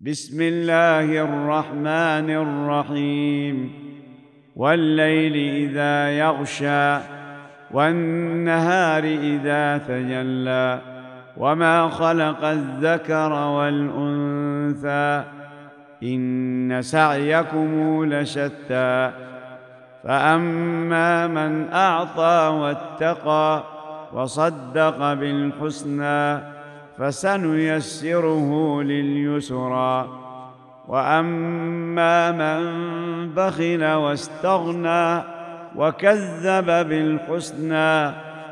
بسم الله الرحمن الرحيم والليل إذا يغشى والنهار إذا تجلى وما خلق الذكر والأنثى إن سعيكم لشتى فأما من أعطى واتقى وصدق بالحسنى فسنيسره لليسرى وأما من بخل واستغنى وكذب بالحسنى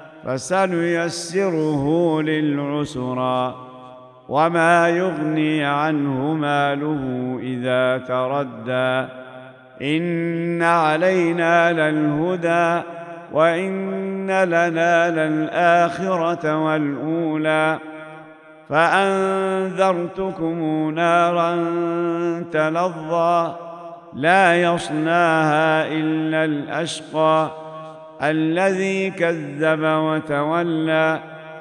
فسنيسره للعسرى وما يغني عنه ماله إذا تردى إن علينا للهدى وإن لنا للآخرة والأولى فأنذرتكم نارا تلظى لا يصلاها إلا الأشقى الذي كذب وتولى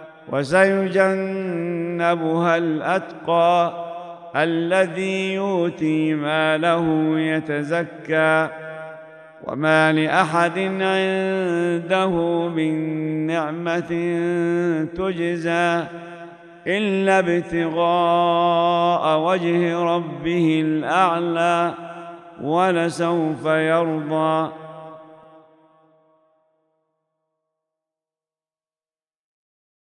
وسيجنبها الأتقى الذي يؤتي ماله يتزكى وما لأحد عنده من نعمة تجزى إلا ابتغاء وجه ربه الأعلى ولسوف يرضى